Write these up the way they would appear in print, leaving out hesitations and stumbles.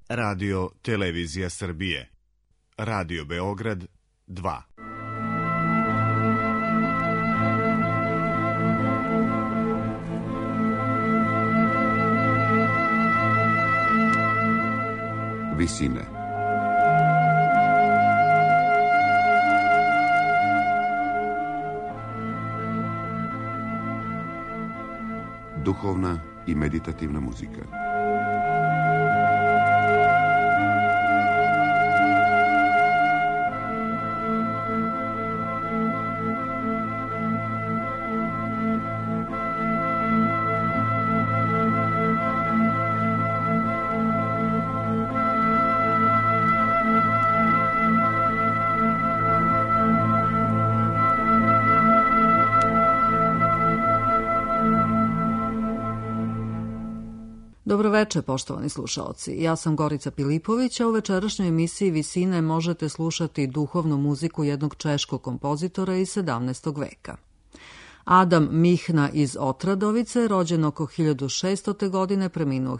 Radio Televizija Srbije. Radio Beograd 2. Visine. Duhovna i meditativna muzika. Dobroveče, poštovani slušaoci. Ja sam Gorica Pilipović, a u večerašnjoj emisiji Visine možete slušati duhovnu muziku jednog češkog kompozitora iz 17. veka. Adam Mihna iz Otradovice, rođen oko 1600. godine, preminuo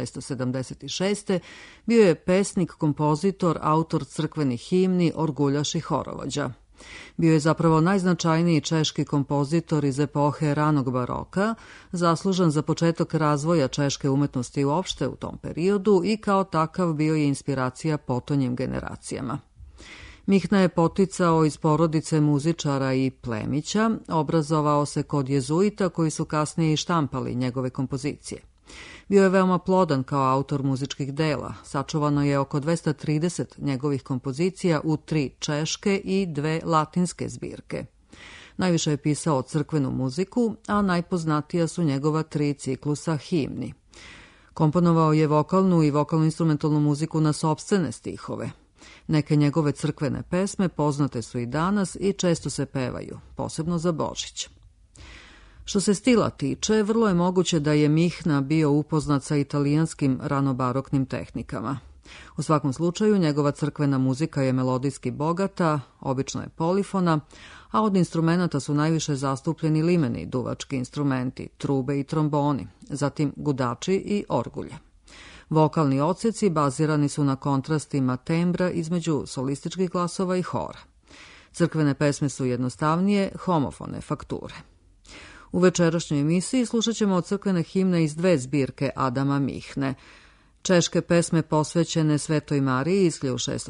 1676. bio je pesnik, kompozitor, autor crkvenih himni, orguljaš i horovođa. Bio je zapravo najznačajniji češki kompozitor iz epohe ranog baroka, zaslužan za početak razvoja češke umetnosti uopšte u tom periodu i kao takav bio je inspiracija potonjim generacijama. Mihna je poticao iz porodice muzičara i plemića, obrazovao se kod jezuita koji su kasnije i štampali njegove kompozicije. Bio je veoma plodan kao autor muzičkih dela, sačuvano je oko 230 njegovih kompozicija u 3 češke i 2 latinske zbirke. Najviše je pisao crkvenu muziku, a najpoznatija su njegova 3 ciklusa himni. Komponovao je vokalnu i vokalno-instrumentalnu muziku na sopstvene stihove. Neke njegove crkvene pesme poznate su i danas i često se pevaju, posebno za Božić. Što se stila tiče, vrlo je moguće da je Mihna bio upoznat sa italijanskim ranobaroknim tehnikama. U svakom slučaju, njegova crkvena muzika je melodijski bogata, obično je polifona, a od instrumenata su najviše zastupljeni limeni duvački instrumenti, trube i tromboni, zatim gudači i orgulje. Vokalni odseci bazirani su na kontrastima tembra između solističkih glasova i hora. Crkvene pesme su jednostavnije, homofone fakture. U večerašnjoj emisiji slušat ćemo od crkvene himne iz 2 zbirke Adama Mihne. Češke pesme posvećene Svetoj Mariji iz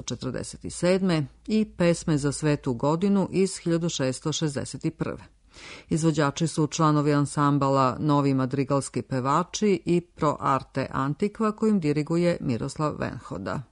1647. i pesme za Svetu godinu iz 1661. Izvođači su članovi ansambala Novi madrigalski pevači i Pro Arte Antiqua kojim diriguje Miroslav Venhoda.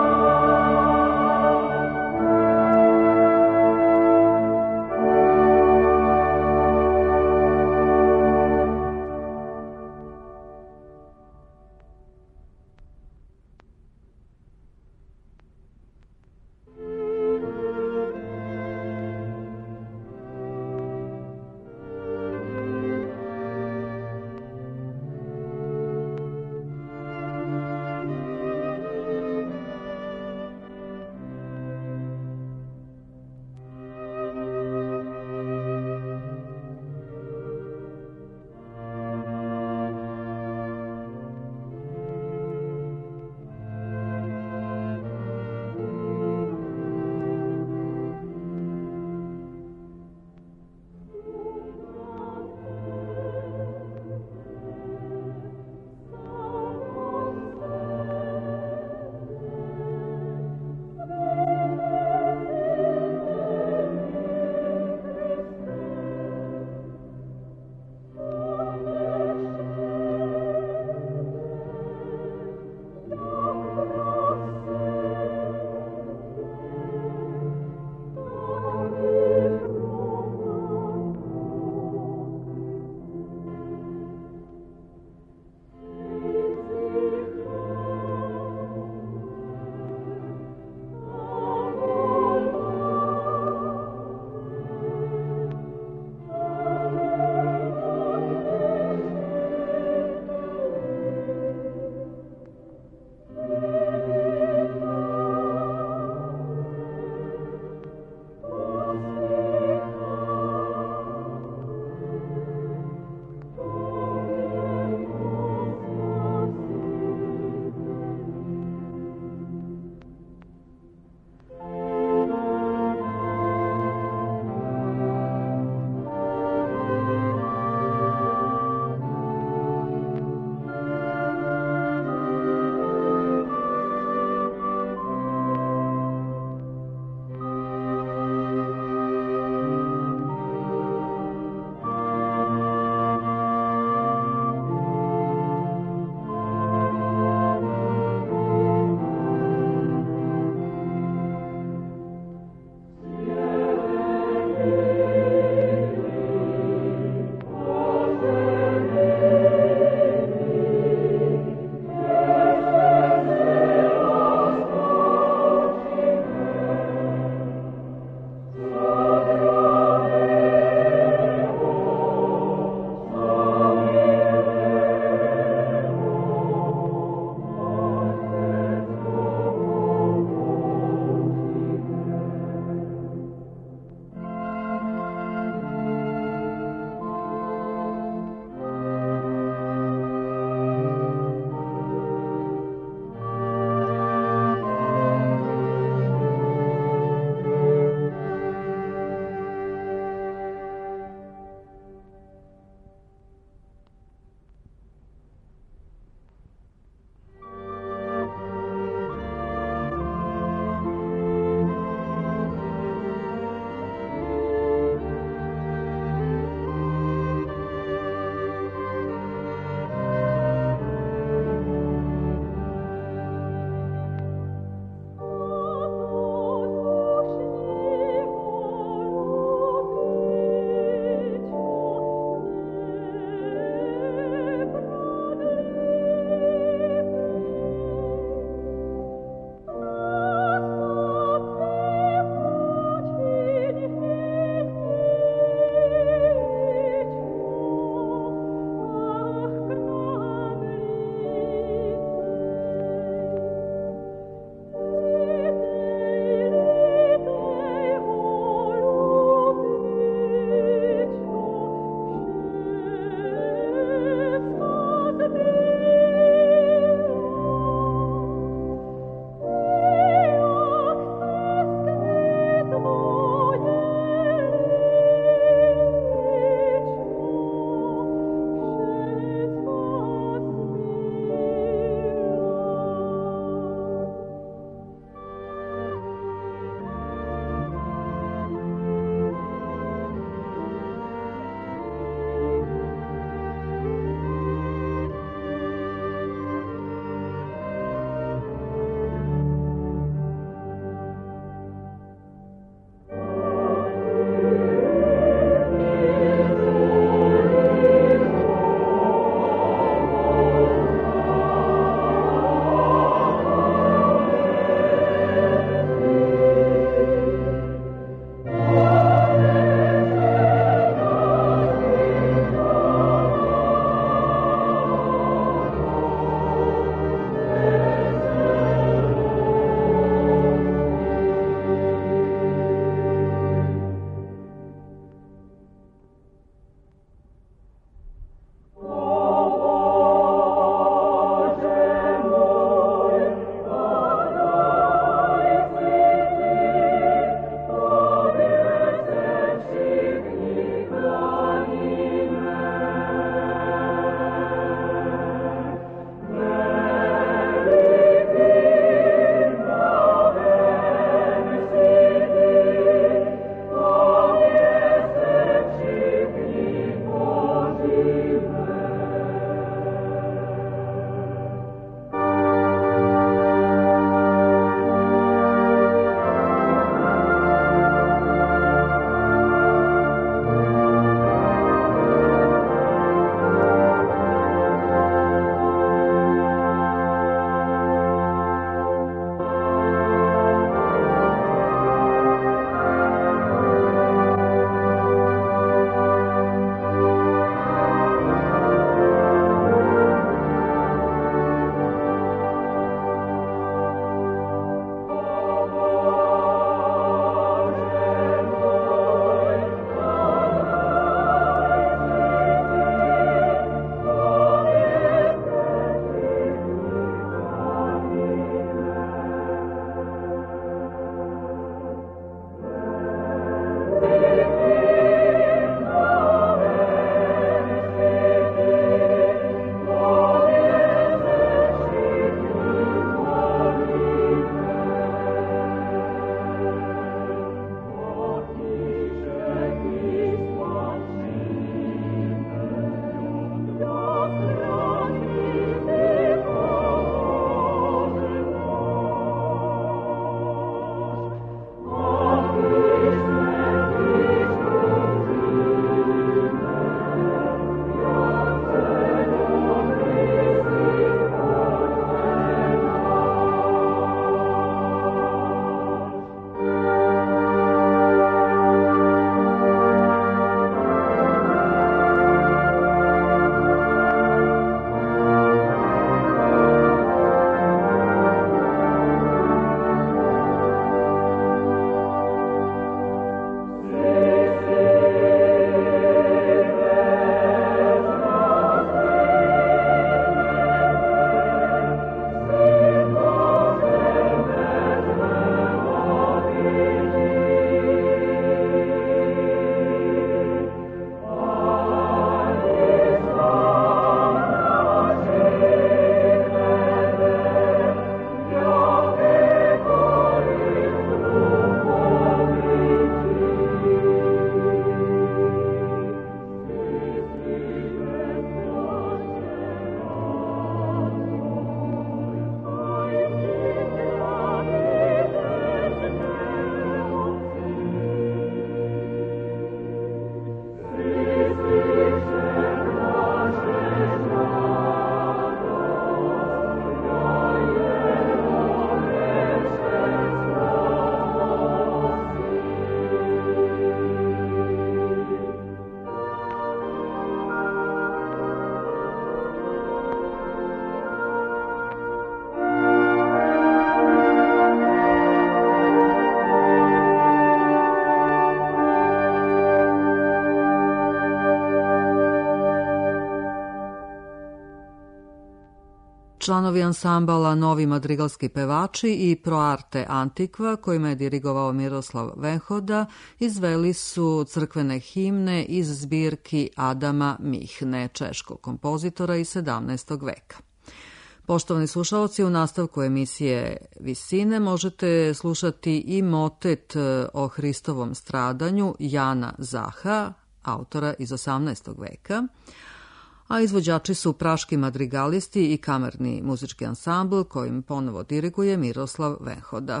članovi ansambala Novi madrigalski pevači i Pro Arte Antikva, kojima je dirigovao Miroslav Venhoda, izveli su crkvene himne iz zbirki Adama Mihne, češkog kompozitora iz 17. veka. Poštovani slušalci, u nastavku emisije Visine možete slušati i motet o Hristovom stradanju Jana Zaha, autora iz 18. veka, a izvođači su praški madrigalisti i kamerni muzički ansambl kojim ponovo diriguje Miroslav Venhoda.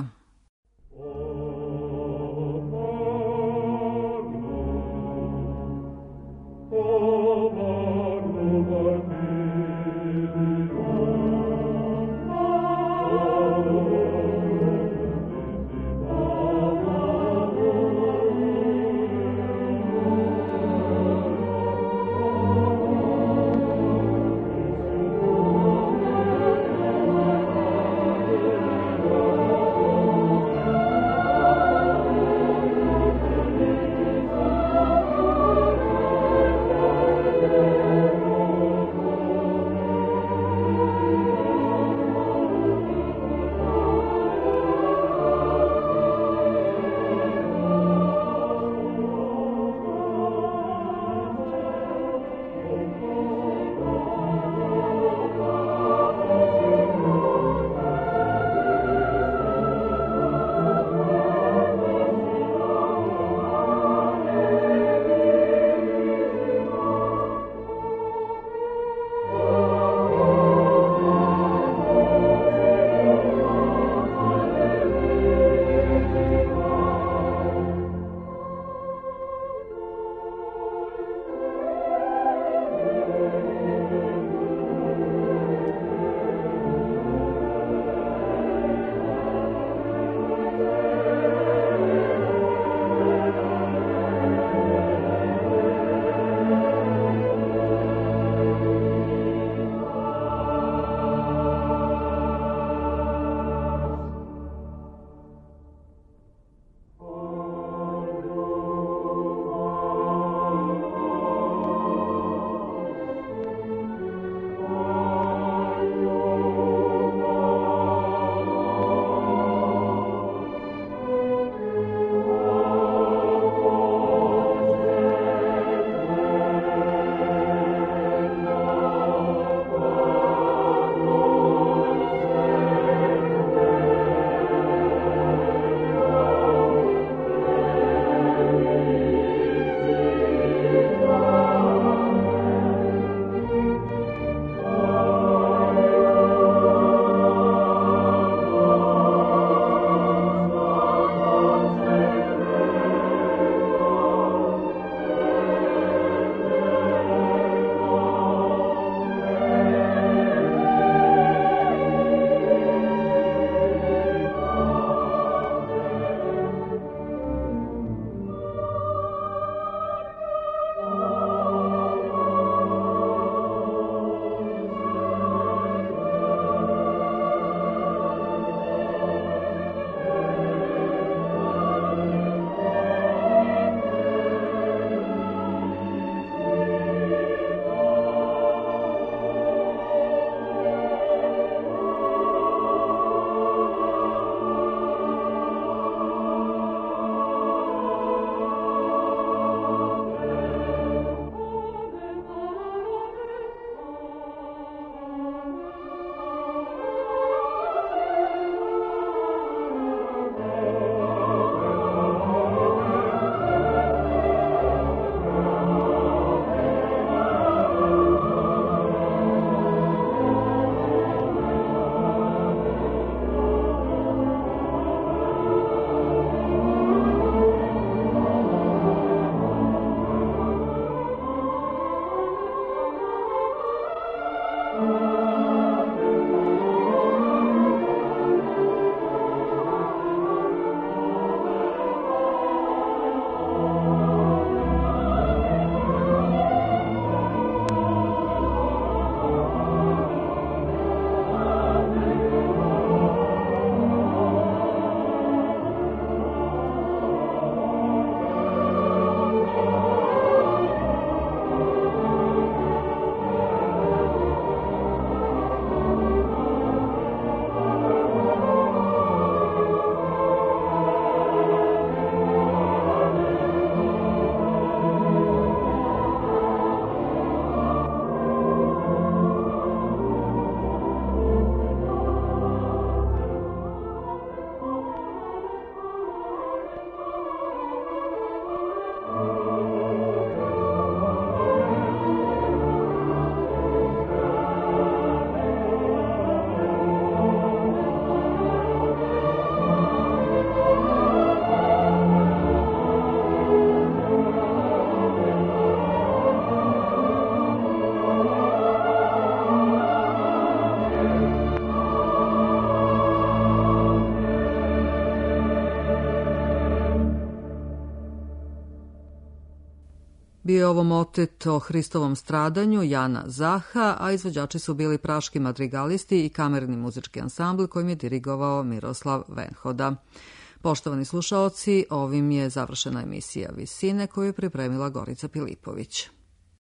Oh Bio je ovo motet o Hristovom stradanju Jana Zaha, a izvođači su bili praški madrigalisti i kamerni muzički ansambl kojim je dirigovao Miroslav Venhoda. Poštovani slušaoci, ovim je završena emisija Visine koju je pripremila Gorica Pilipović.